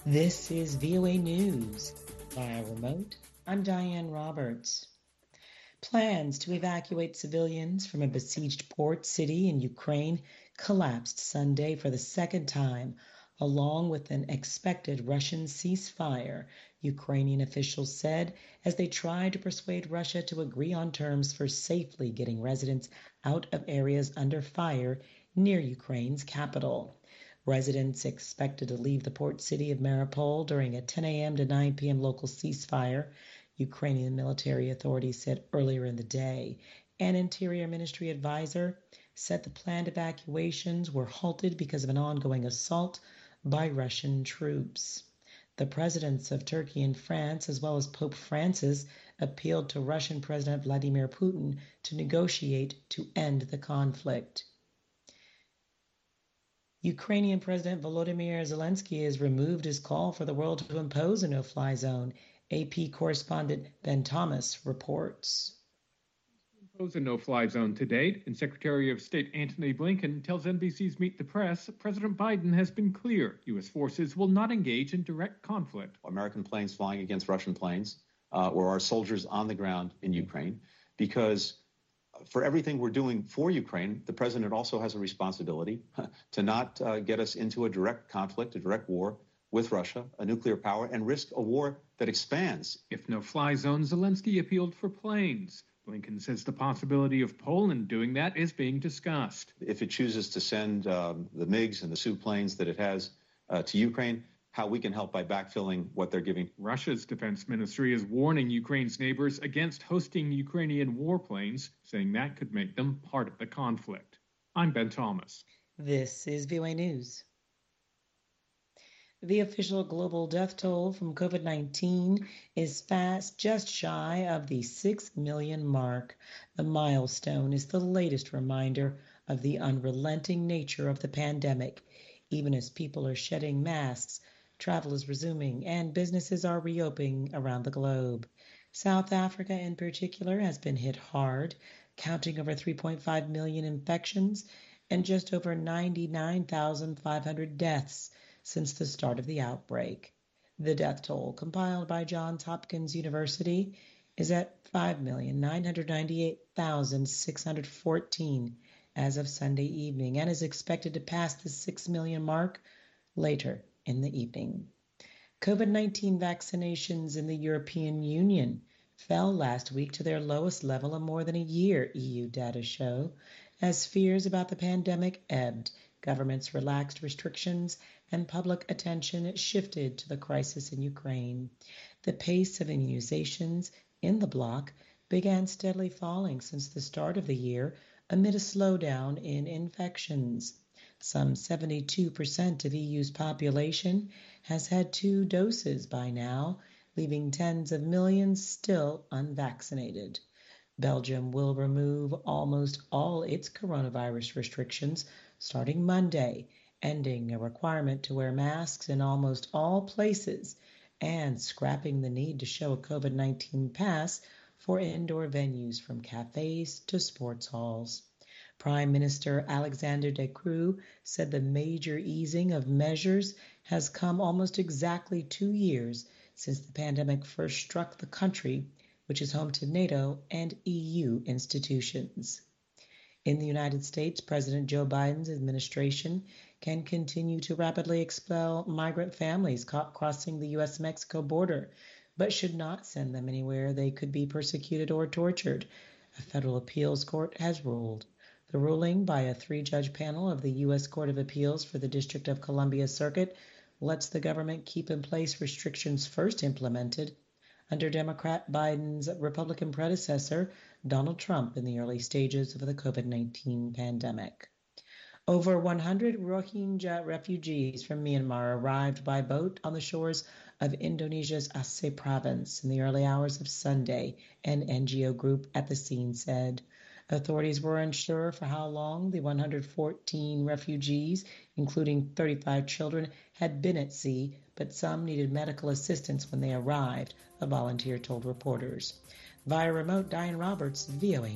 This is VOA News. Via remote, I'm Diane Roberts. Plans to evacuate civilians from a besieged port city in Ukraine collapsed Sunday for the second time, along with an expected Russian ceasefire, Ukrainian officials said, as they tried to persuade Russia to agree on terms for safely getting residents out of areas under fire near Ukraine's capital. Residents expected to leave the port city of Mariupol during a 10 a.m. to 9 p.m. local ceasefire, Ukrainian military authorities said earlier in the day. An Interior Ministry advisor said the planned evacuations were halted because of an ongoing assault by Russian troops. The presidents of Turkey and France, as well as Pope Francis, appealed to Russian President Vladimir Putin to negotiate to end the conflict. Ukrainian President Volodymyr Zelensky has removed his call for the world to impose a no-fly zone. AP correspondent Ben Thomas reports. Impose a no-fly zone to date, and Secretary of State Antony Blinken tells NBC's Meet the Press President Biden has been clear U.S. forces will not engage in direct conflict. American planes flying against Russian planes, or our soldiers on the ground in Ukraine, because for everything we're doing for Ukraine, the president also has a responsibility to not get us into a direct conflict, a direct war with Russia, a nuclear power, and risk a war that expands. If no-fly zone, Zelensky appealed for planes. Blinken says the possibility of Poland doing that is being discussed. If it chooses to send the MiGs and the Su planes that it has to Ukraine, how we can help by backfilling what they're giving. Russia's defense ministry is warning Ukraine's neighbors against hosting Ukrainian warplanes, saying that could make them part of the conflict. I'm Ben Thomas. This is VOA News. The official global death toll from COVID-19 is fast just shy of the 6 million mark. The milestone is the latest reminder of the unrelenting nature of the pandemic. Even as people are shedding masks, travel is resuming, and businesses are reopening around the globe. South Africa, in particular, has been hit hard, counting over 3.5 million infections and just over 99,500 deaths since the start of the outbreak. The death toll, compiled by Johns Hopkins University, is at 5,998,614 as of Sunday evening and is expected to pass the 6 million mark later in the evening. COVID-19 vaccinations in the European Union fell last week to their lowest level in more than a year, EU data show. As fears about the pandemic ebbed, governments relaxed restrictions and public attention shifted to the crisis in Ukraine. The pace of immunizations in the bloc began steadily falling since the start of the year amid a slowdown in infections. Some 72% of EU's population has had 2 doses by now, leaving tens of millions still unvaccinated. Belgium will remove almost all its coronavirus restrictions starting Monday, ending a requirement to wear masks in almost all places and scrapping the need to show a COVID-19 pass for indoor venues from cafes to sports halls. Prime Minister Alexander De Croo said the major easing of measures has come almost exactly 2 years since the pandemic first struck the country, which is home to NATO and EU institutions. In the United States, President Joe Biden's administration can continue to rapidly expel migrant families caught crossing the U.S.-Mexico border, but should not send them anywhere they could be persecuted or tortured, a federal appeals court has ruled. The ruling by a 3-judge panel of the U.S. Court of Appeals for the District of Columbia Circuit lets the government keep in place restrictions first implemented under Democrat Biden's Republican predecessor, Donald Trump, in the early stages of the COVID-19 pandemic. Over 100 Rohingya refugees from Myanmar arrived by boat on the shores of Indonesia's Aceh province in the early hours of Sunday, an NGO group at the scene said. Authorities were unsure for how long the 114 refugees, including 35 children, had been at sea, but some needed medical assistance when they arrived, a volunteer told reporters. Via remote, Diane Roberts, VOA